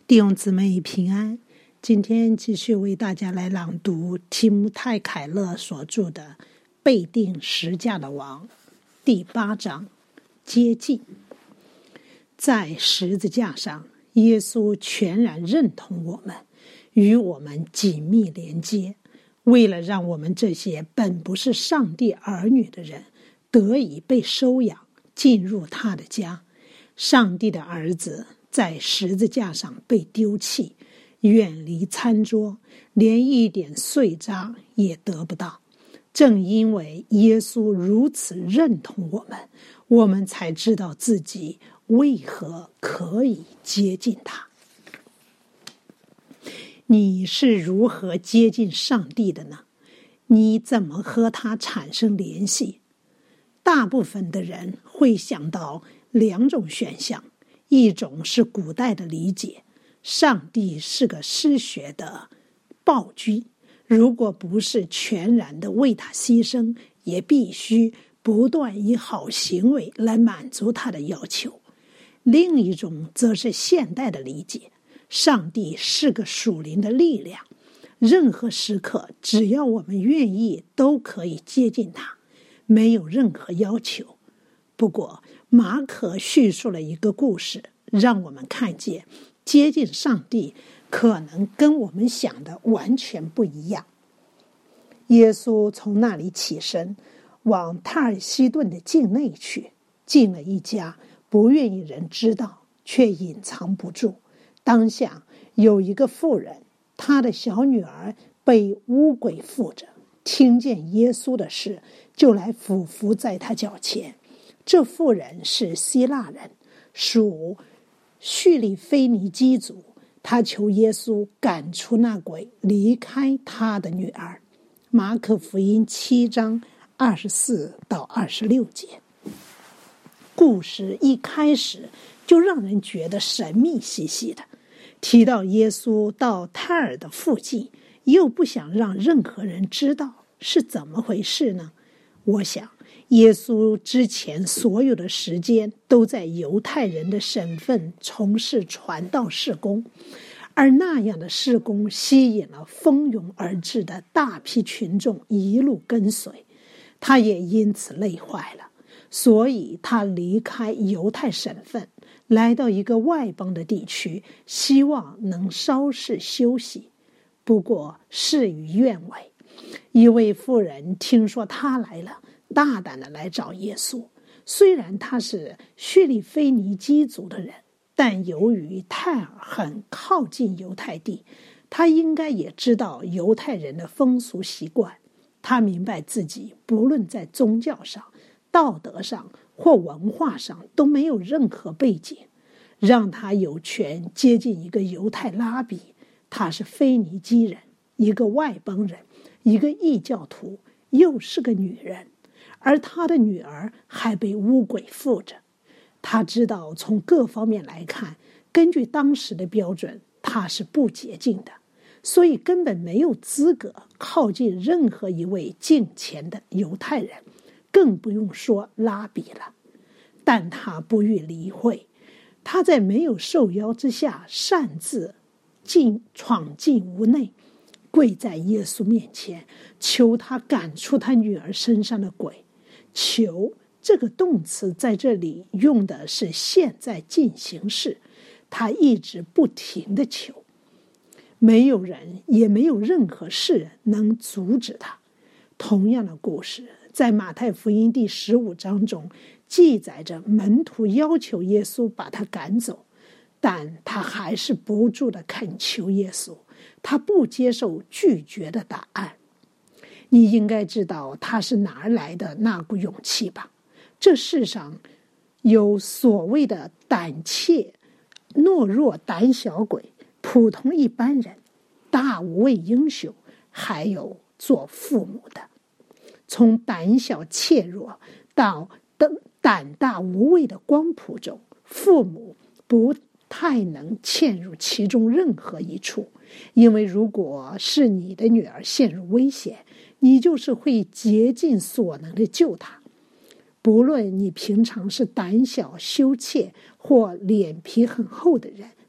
弟兄姊妹平安，今天继续为大家来朗读提姆泰·凯勒所著的《被钉十架的王》第8章，接近。在十字架上，耶稣全然认同我们，与我们紧密连接，为了让我们这些本不是上帝儿女的人得以被收养，进入他的家。上帝的儿子在十字架上被丢弃，远离餐桌，连一点碎渣也得不到。正因为耶稣如此认同我们，我们才知道自己为何可以接近他。你是如何接近上帝的呢？你怎么和他产生联系？大部分的人会想到2种选项，一种是古代的理解，上帝是个失血的暴君，如果不是全然的为他牺牲，也必须不断以好行为来满足他的要求。另一种则是现代的理解，上帝是个属灵的力量，任何时刻只要我们愿意都可以接近他，没有任何要求。不过马可叙述了一个故事，让我们看见接近上帝可能跟我们想的完全不一样。耶稣从那里起身，往塔尔西顿的境内去，进了一家，不愿意人知道，却隐藏不住。当下有一个妇人，她的小女儿被污鬼附着，听见耶稣的事，就来俯伏在他脚前。这妇人是希腊人，属叙利腓尼基族，他求耶稣赶出那鬼，离开他的女儿。马可福音7章24到26节。故事一开始就让人觉得神秘兮兮的，提到耶稣到泰尔的附近，又不想让任何人知道，是怎么回事呢？我想耶稣之前所有的时间都在犹太人的身份从事传道事工，而那样的事工吸引了蜂拥而至的大批群众一路跟随，他也因此累坏了，所以他离开犹太身份，来到一个外邦的地区，希望能稍事休息。不过事与愿违，一位妇人听说他来了，大胆的来找耶稣。虽然他是叙利腓尼基族的人，但由于泰尔很靠近犹太地，他应该也知道犹太人的风俗习惯。他明白自己不论在宗教上、道德上或文化上都没有任何背景，让他有权接近一个犹太拉比。他是腓尼基人，一个外邦人，一个异教徒，又是个女人，而他的女儿还被污鬼附着。他知道从各方面来看，根据当时的标准，他是不洁净的，所以根本没有资格靠近任何一位敬虔的犹太人，更不用说拉比了。但他不予理会，他在没有受邀之下擅自闯进屋内，跪在耶稣面前，求他赶出他女儿身上的鬼。求这个动词在这里用的是现在进行式，他一直不停地求，没有人也没有任何事能阻止他。同样的故事在马太福音第15章中记载着，门徒要求耶稣把他赶走，但他还是不住地恳求耶稣，他不接受拒绝的答案。你应该知道他是哪儿来的那股勇气吧？这世上有所谓的胆怯、懦弱、胆小鬼、普通一般人、大无畏英雄，还有做父母的。从胆小怯弱到胆大无畏的光谱中，父母不太能嵌入其中任何一处，因为如果是你的女儿陷入危险，你就是会竭尽所能的救她。不论你平常是胆小羞怯或脸皮很厚的人，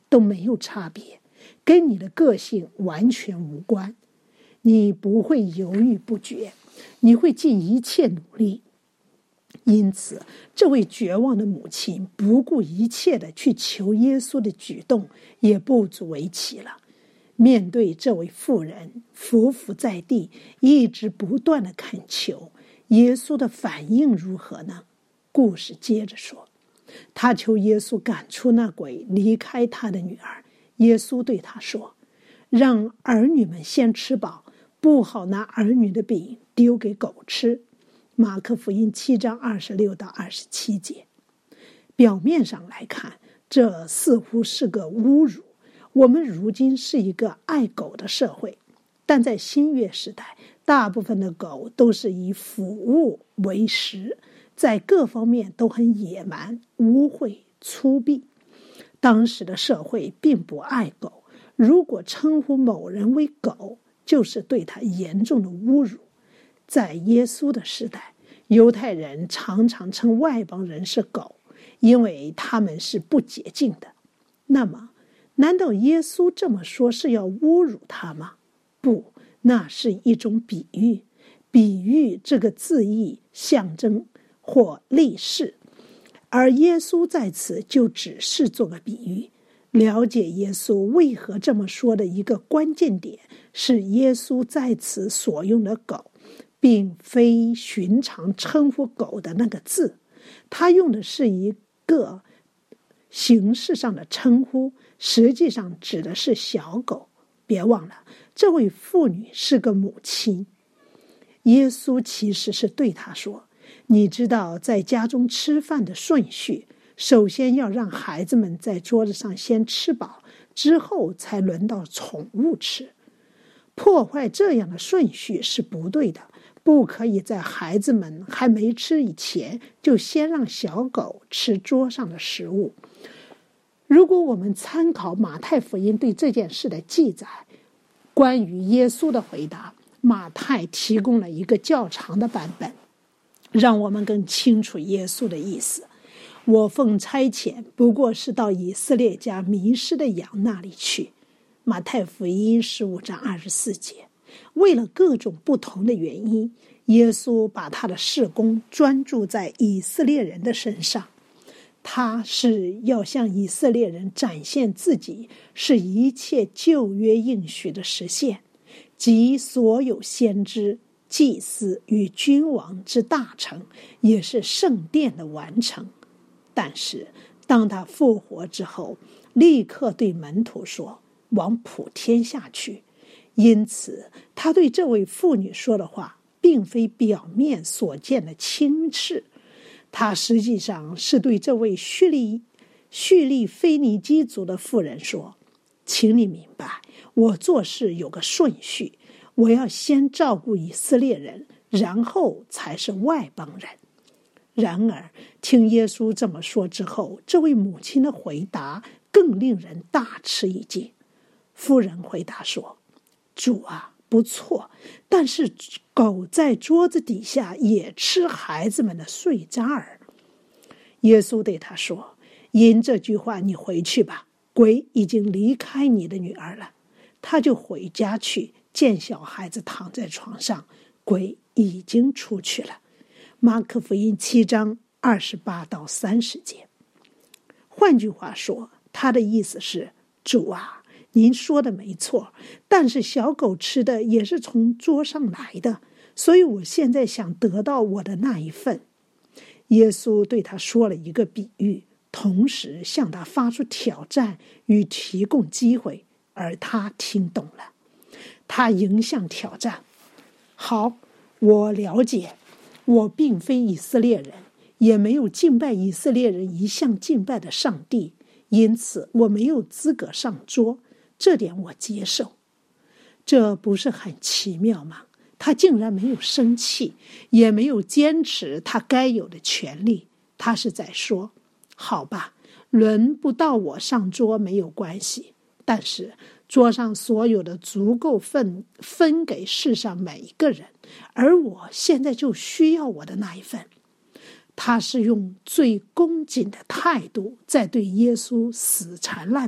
都没有差别，跟你的个性完全无关。你不会犹豫不决，你会尽一切努力。因此，这位绝望的母亲不顾一切的去求耶稣的举动也不足为奇了。面对这位妇人匍匐在地，一直不断的恳求，耶稣的反应如何呢？故事接着说，他求耶稣赶出那鬼，离开他的女儿。耶稣对他说，让儿女们先吃饱，不好拿儿女的饼丢给狗吃。马可福音7章26到27节。表面上来看，这似乎是个侮辱。我们如今是一个爱狗的社会，但在新约时代，大部分的狗都是以腐物为食，在各方面都很野蛮、污秽、粗鄙。当时的社会并不爱狗，如果称呼某人为狗，就是对他严重的侮辱。在耶稣的时代，犹太人常常称外邦人是狗，因为他们是不洁净的。那么，难道耶稣这么说是要侮辱他吗？不，那是一种比喻。比喻这个字义象征或立誓，而耶稣在此就只是做个比喻。了解耶稣为何这么说的一个关键点是，耶稣在此所用的狗并非寻常称呼狗的那个字，他用的是一个形式上的称呼，实际上指的是小狗。别忘了，这位妇女是个母亲。耶稣其实是对她说，你知道在家中吃饭的顺序，首先要让孩子们在桌子上先吃饱，之后才轮到宠物吃。破坏这样的顺序是不对的，不可以在孩子们还没吃以前，就先让小狗吃桌上的食物。如果我们参考马太福音对这件事的记载，关于耶稣的回答，马太提供了一个较长的版本，让我们更清楚耶稣的意思。我奉差遣，不过是到以色列家迷失的羊那里去。马太福音15章24节。为了各种不同的原因，耶稣把他的事工专注在以色列人的身上。他是要向以色列人展现自己是一切旧约应许的实现，即所有先知、祭司与君王之大成，也是圣殿的完成。但是当他复活之后，立刻对门徒说，往普天下去。因此他对这位妇女说的话并非表面所见的轻视，他实际上是对这位叙利腓尼基族的妇人说，请你明白，我做事有个顺序，我要先照顾以色列人，然后才是外邦人。然而听耶稣这么说之后，这位母亲的回答更令人大吃一惊。妇人回答说，主啊，不错，但是狗在桌子底下也吃孩子们的碎渣儿。耶稣对他说，因这句话你回去吧，鬼已经离开你的女儿了。他就回家去，见小孩子躺在床上，鬼已经出去了。马可福音7章28到30节。换句话说，他的意思是，主啊，您说的没错，但是小狗吃的也是从桌上来的，所以我现在想得到我的那一份。耶稣对他说了一个比喻，同时向他发出挑战与提供机会，而他听懂了。他迎向挑战，好，我了解，我并非以色列人，也没有敬拜以色列人一向敬拜的上帝，因此我没有资格上桌，这点我接受。这不是很奇妙吗？他竟然没有生气，也没有坚持他该有的权利。他是在说，好吧，轮不到我上桌没有关系，但是桌上所有的足够分给世上每一个人，而我现在就需要我的那一份。他是用最恭谨的态度在对耶稣死缠烂打，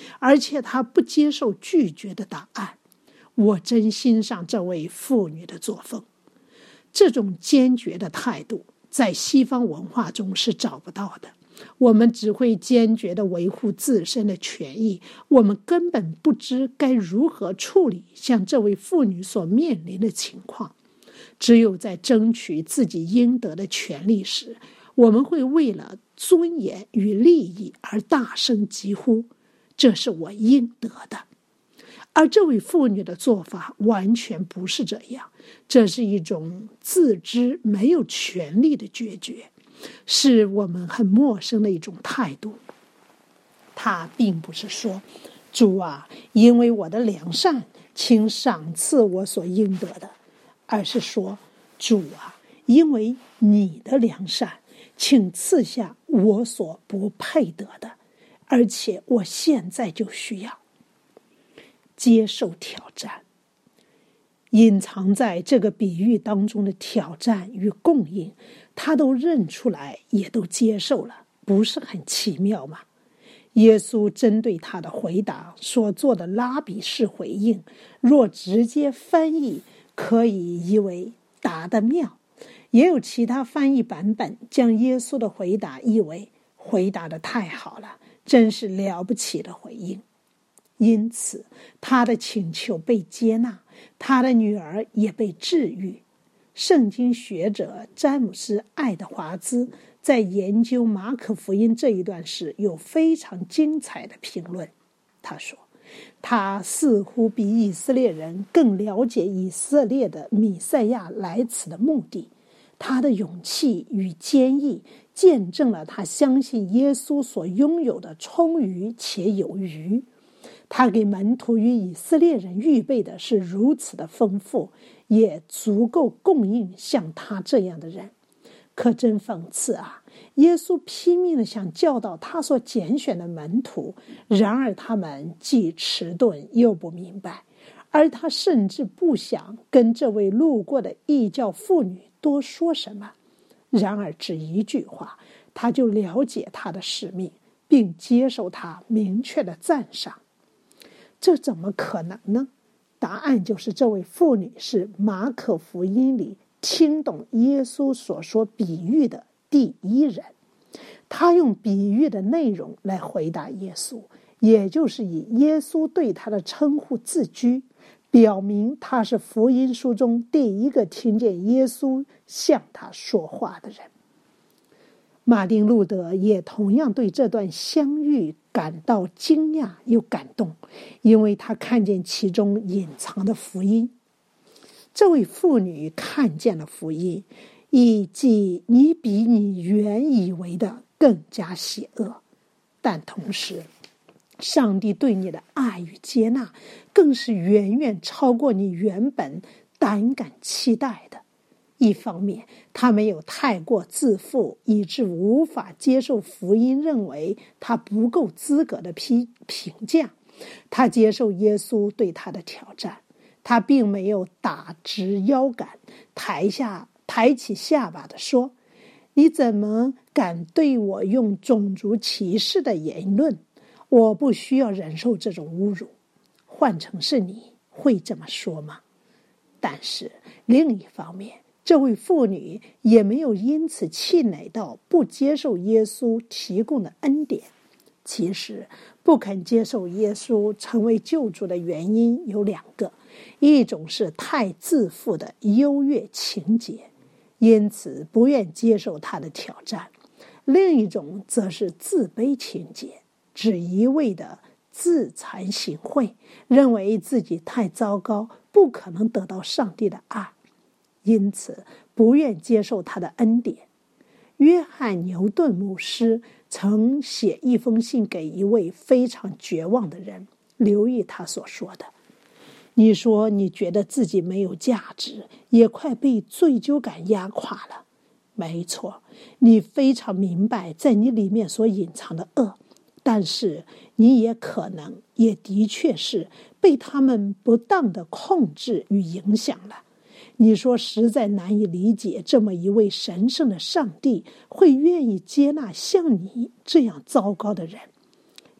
而且他不接受拒绝的答案。我真欣赏这位妇女的作风。这种坚决的态度在西方文化中是找不到的。我们只会坚决地维护自身的权益，我们根本不知该如何处理像这位妇女所面临的情况。只有在争取自己应得的权利时，我们会为了尊严与利益而大声疾呼，这是我应得的。而这位妇女的做法完全不是这样，这是一种自知没有权利的决绝，是我们很陌生的一种态度。她并不是说，主啊，因为我的良善，请赏赐我所应得的，而是说，主啊，因为你的良善，请赐下我所不配得的，而且我现在就需要。接受挑战，隐藏在这个比喻当中的挑战与供应，他都认出来，也都接受了，不是很奇妙吗？耶稣针对他的回答所做的拉比式回应，若直接翻译，可以译为答得妙，也有其他翻译版本将耶稣的回答译为回答得太好了，真是了不起的回应。因此他的请求被接纳，他的女儿也被治愈。圣经学者詹姆斯·爱德华兹在研究马可福音这一段时有非常精彩的评论。他说，他似乎比以色列人更了解以色列的弥赛亚来此的目的。他的勇气与坚毅见证了他相信耶稣所拥有的充裕且有余。他给门徒与以色列人预备的是如此的丰富，也足够供应像他这样的人。可真讽刺啊！耶稣拼命地想教导他所拣选的门徒，然而他们既迟钝又不明白，而他甚至不想跟这位路过的异教妇女多说什么。然而只一句话，他就了解他的使命，并接受他明确的赞赏。这怎么可能呢？答案就是这位妇女是马可福音里听懂耶稣所说比喻的第一人。她用比喻的内容来回答耶稣，也就是以耶稣对她的称呼自居，表明她是福音书中第一个听见耶稣向她说话的人。马丁·路德也同样对这段相遇感到惊讶又感动，因为他看见其中隐藏的福音。这位妇女看见了福音，亦即你比你原以为的更加邪恶，但同时上帝对你的爱与接纳更是远远超过你原本胆敢期待的。一方面，他没有太过自负，以致无法接受福音认为他不够资格的评价。他接受耶稣对他的挑战，他并没有打直腰杆，抬起下巴地说，你怎么敢对我用种族歧视的言论？我不需要忍受这种侮辱。换成是你会这么说吗？但是另一方面，这位妇女也没有因此气馁到不接受耶稣提供的恩典。其实不肯接受耶稣成为救主的原因有两个，一种是太自负的优越情结，因此不愿接受他的挑战；另一种则是自卑情结，只一味的自惭形秽，认为自己太糟糕，不可能得到上帝的爱，因此不愿接受他的恩典。约翰·牛顿牧师曾写一封信给一位非常绝望的人，留意他所说的，你说你觉得自己没有价值，也快被罪疚感压垮了。没错，你非常明白在你里面所隐藏的恶，但是你也可能也的确是被他们不当的控制与影响了。你说实在难以理解，这么一位神圣的上帝会愿意接纳像你这样糟糕的人。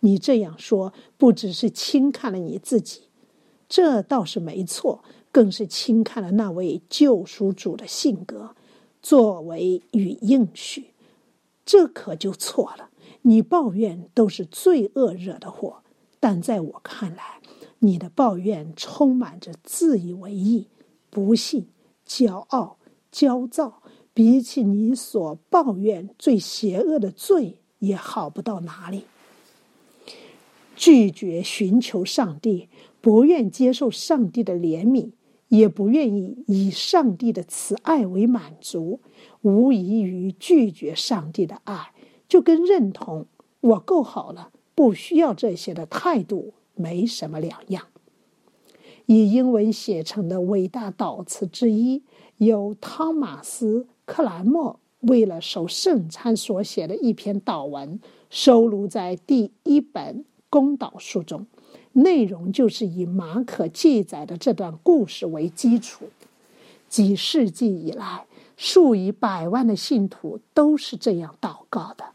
你这样说，不只是轻看了你自己，这倒是没错，更是轻看了那位救赎主的性格、作为与应许。这可就错了。你抱怨都是罪恶惹的祸，但在我看来，你的抱怨充满着自以为意、不信、骄傲、焦躁，比起你所抱怨最邪恶的罪也好不到哪里。拒绝寻求上帝，不愿接受上帝的怜悯，也不愿意以上帝的慈爱为满足，无异于拒绝上帝的爱，就跟认同我够好了，不需要这些的态度没什么两样。以英文写成的伟大祷词之一，由汤马斯·克兰默为了守圣餐所写的一篇祷文，收录在第1本公祷书中，内容就是以马可记载的这段故事为基础。几世纪以来，数以百万的信徒都是这样祷告的。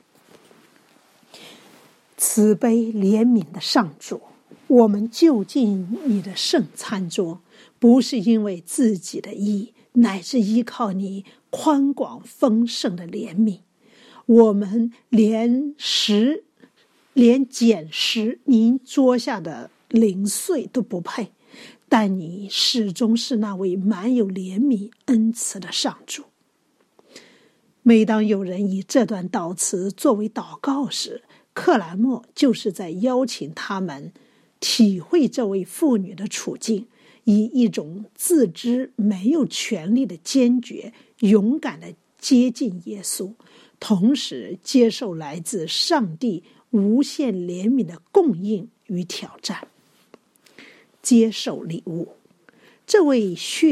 慈悲怜悯的上主，我们就近你的圣餐桌，不是因为自己的义，乃是依靠你宽广丰盛的怜悯。我们连捡拾您桌下的零碎都不配，但你始终是那位满有怜悯恩慈的上主。每当有人以这段祷词作为祷告时，克兰默就是在邀请他们体会这位妇女的处境，以一种自知没有权利的坚决、勇敢地接近耶稣，同时接受来自上帝无限怜悯的供应与挑战。接受礼物。这位叙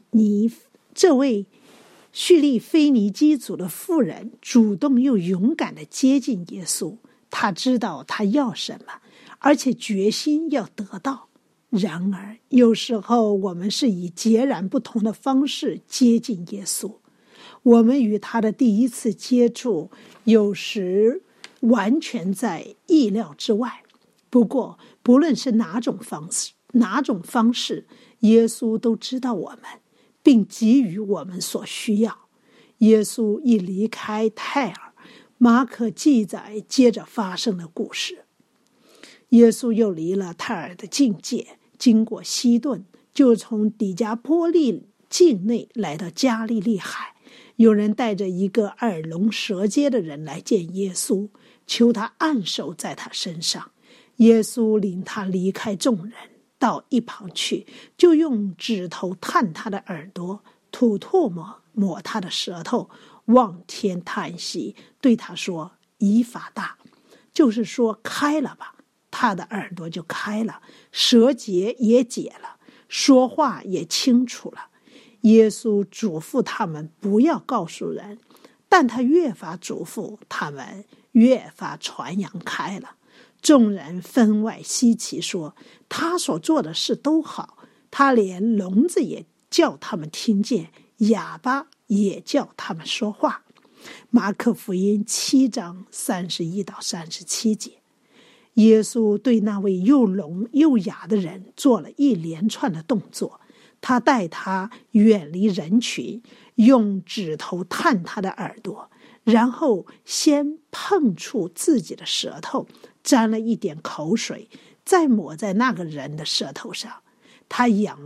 利腓尼基族的妇人主动又勇敢地接近耶稣，她知道他要什么，而且决心要得到。然而有时候我们是以截然不同的方式接近耶稣，我们与他的第一次接触有时完全在意料之外。不过不论是哪种方式，耶稣都知道我们，并给予我们所需要。耶稣一离开泰尔，马可记载接着发生的故事。耶稣又离了泰尔的境界，经过西顿，就从底加波利境内来到加利利海。有人带着一个耳聋舌结的人来见耶稣，求他按手在他身上。耶稣领他离开众人，到一旁去，就用指头探他的耳朵，吐唾沫抹他的舌头，望天叹息，对他说：以法大，就是说开了吧。他的耳朵就开了，舌结也解了，说话也清楚了。耶稣嘱咐他们不要告诉人，但他越发嘱咐，他们越发传扬开了。众人分外稀奇，说他所做的事都好，他连聋子也叫他们听见，哑巴也叫他们说话。马可福音7章31到37节。耶稣对那位又聋又哑的人做了一连串的动作，他带他远离人群，用指头探他的耳朵，然后先碰触自己的舌头，沾了一点口水，再抹在那个人的舌头上。他仰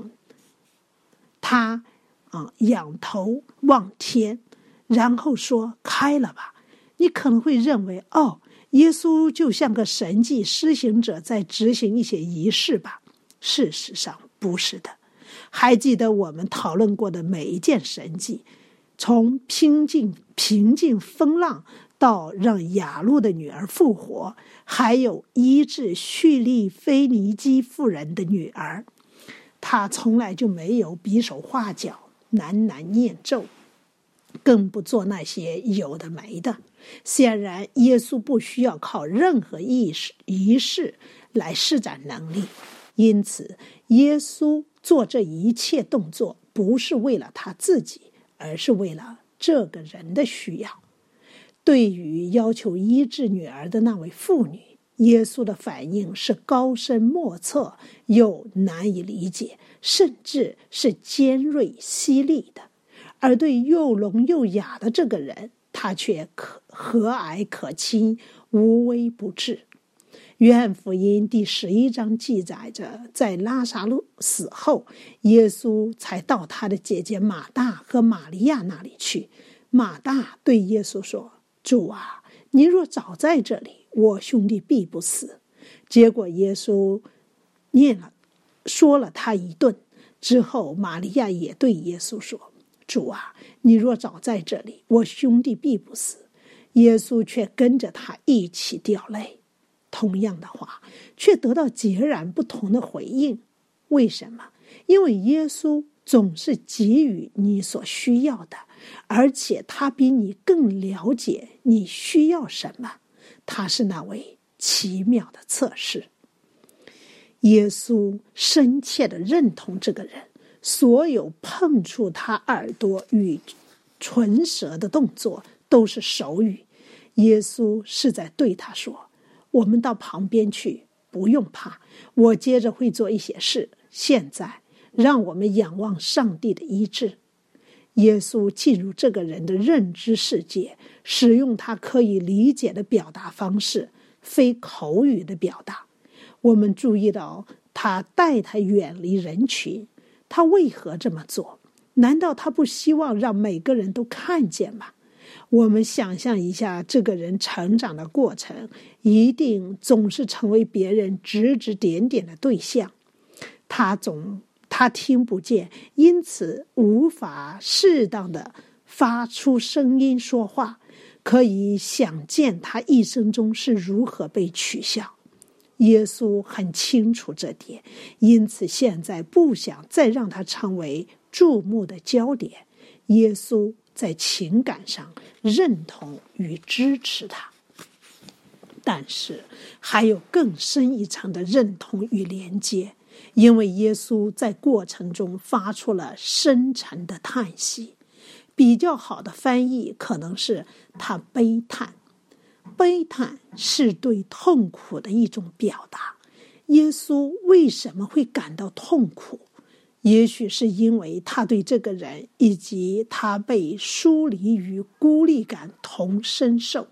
头望天，然后说：开了吧。你可能会认为，耶稣就像个神迹施行者在执行一些仪式吧。事实上不是的。还记得我们讨论过的每一件神迹，从平静风浪到让雅路的女儿复活，还有医治叙利腓尼基妇人的女儿，他从来就没有比手画脚、喃念咒，更不做那些有的没的。显然耶稣不需要靠任何仪式来施展能力，因此耶稣做这一切动作不是为了他自己，而是为了这个人的需要。对于要求医治女儿的那位妇女， 耶稣的反应是高深莫测又难以理解，甚至是尖锐犀利的。而对又聋又哑的这个人，他却和蔼可亲，无微不至。约翰福音第11章记载着，在拉撒路死后，耶稣才到他的姐姐马大和玛利亚那里去。马大对耶稣说：“主啊，你若早在这里，我兄弟必不死。”结果耶稣说了他一顿之后，玛利亚也对耶稣说：“主啊，你若早在这里，我兄弟必不死。”耶稣却跟着他一起掉泪。同样的话，却得到截然不同的回应。为什么？因为耶稣总是给予你所需要的，而且他比你更了解你需要什么。他是那位奇妙的测试。耶稣深切地认同这个人所有碰触他耳朵与唇舌的动作都是手语。耶稣是在对他说：“我们到旁边去，不用怕，我接着会做一些事。现在让我们仰望上帝的医治。”耶稣进入这个人的认知世界，使用他可以理解的表达方式，非口语的表达。我们注意到他带他远离人群，他为何这么做？难道他不希望让每个人都看见吗？我们想象一下，这个人成长的过程，一定总是成为别人指指点点的对象。他听不见，因此无法适当的发出声音说话。可以想见他一生中是如何被取笑。耶稣很清楚这点，因此现在不想再让他成为注目的焦点。耶稣在情感上认同与支持他，但是还有更深一层的认同与连接，因为耶稣在过程中发出了深沉的叹息。比较好的翻译可能是他悲叹。悲叹是对痛苦的一种表达。耶稣为什么会感到痛苦？也许是因为他对这个人以及他被疏离与孤立感同身受，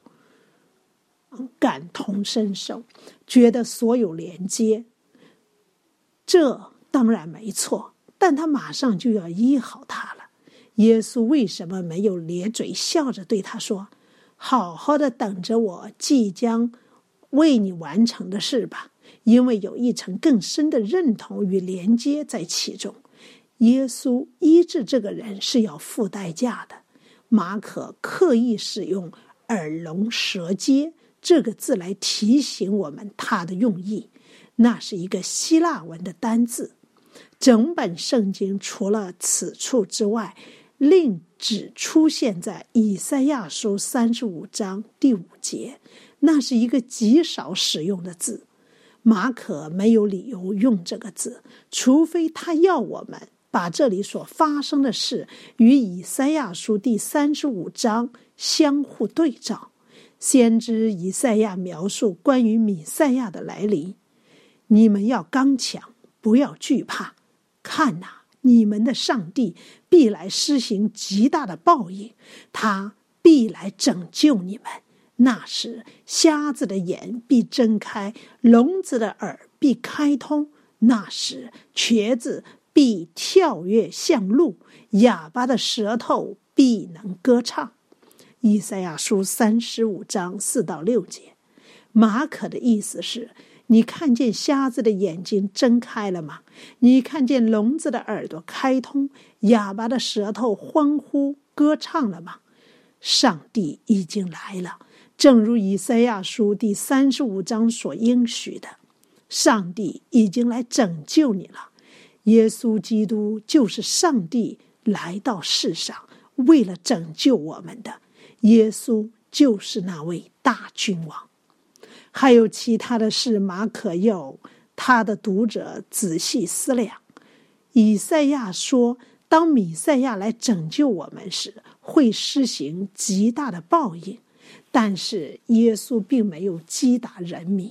觉得所有连接。这当然没错，但他马上就要医好他了。耶稣为什么没有咧嘴笑着对他说：“好好的等着我即将为你完成的事吧？”因为有一层更深的认同与连接在其中。耶稣医治这个人是要付代价的。马可刻意使用耳聋舌结这个字来提醒我们他的用意，那是一个希腊文的单字。整本圣经除了此处之外，另只出现在以赛亚书35章第5节，那是一个极少使用的字。马可没有理由用这个字，除非他要我们把这里所发生的事与以赛亚书第35章相互对照。先知以赛亚描述关于弥赛亚的来临：“你们要刚强，不要惧怕，看哪，你们的上帝必来施行极大的报应，他必来拯救你们。那时，瞎子的眼必睁开，聋子的耳必开通。那时，瘸子必跳跃像鹿，哑巴的舌头必能歌唱。”以赛亚书35章4到6节。马可的意思是：你看见瞎子的眼睛睁开了吗？你看见聋子的耳朵开通，哑巴的舌头欢呼歌唱了吗？上帝已经来了，正如以赛亚书第35章所应许的，上帝已经来拯救你了。耶稣基督就是上帝来到世上为了拯救我们的，耶稣就是那位大君王。还有其他的事，马可要他的读者仔细思量。以赛亚说，当弥赛亚来拯救我们时，会施行极大的报应。但是耶稣并没有击打人民，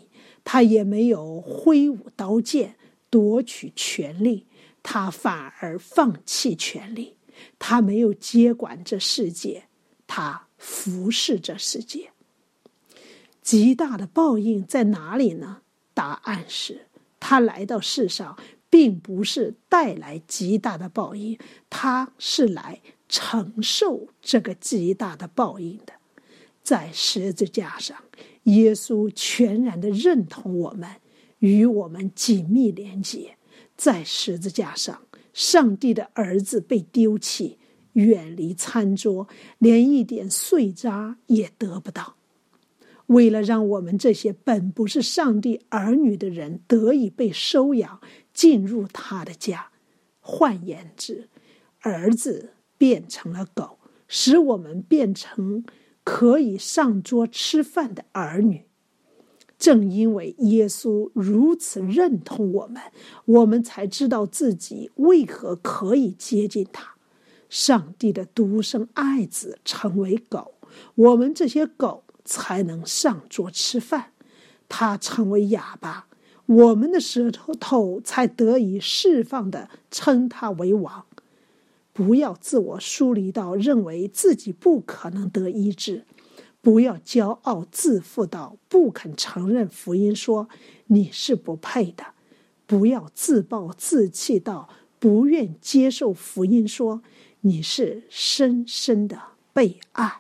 他也没有挥舞刀剑夺取权力，他反而放弃权力。他没有接管这世界，他服侍这世界。极大的报应在哪里呢？答案是，他来到世上并不是带来极大的报应，他是来承受这个极大的报应的。在十字架上，耶稣全然的认同我们，与我们紧密连结。在十字架上，上帝的儿子被丢弃，远离餐桌，连一点碎渣也得不到。为了让我们这些本不是上帝儿女的人得以被收养，进入他的家，换言之，儿子变成了狗，使我们变成可以上桌吃饭的儿女。正因为耶稣如此认同我们，我们才知道自己为何可以接近他。上帝的独生爱子成为狗，我们这些狗才能上桌吃饭。他成为哑巴，我们的舌头才得以释放地称他为王。不要自我疏离到认为自己不可能得医治，不要骄傲自负到不肯承认福音，说你是不配的。不要自暴自弃到不愿接受福音，说你是深深的被爱。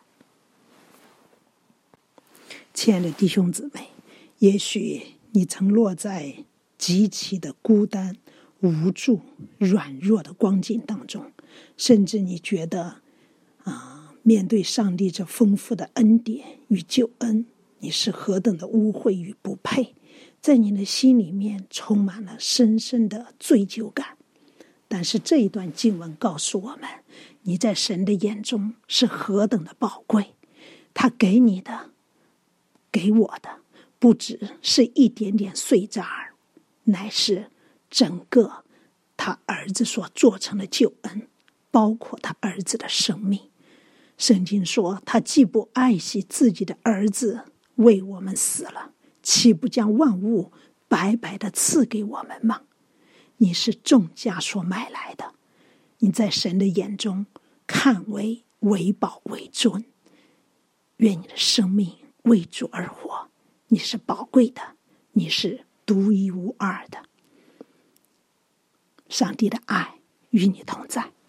亲爱的弟兄姊妹，也许你曾落在极其的孤单、无助、软弱的光景当中，甚至你觉得面对上帝这丰富的恩典与救恩，你是何等的污秽与不配，在你的心里面充满了深深的罪疚感。但是这一段经文告诉我们，你在神的眼中是何等的宝贵，他给你的给我的不只是一点点碎渣儿，乃是整个他儿子所做成的救恩，包括他儿子的生命。圣经说，他既不爱惜自己的儿子为我们死了，岂不将万物白白的赐给我们吗？你是重价所买来的，你在神的眼中看为宝为尊。愿你的生命为主而活，你是宝贵的，你是独一无二的。上帝的爱与你同在。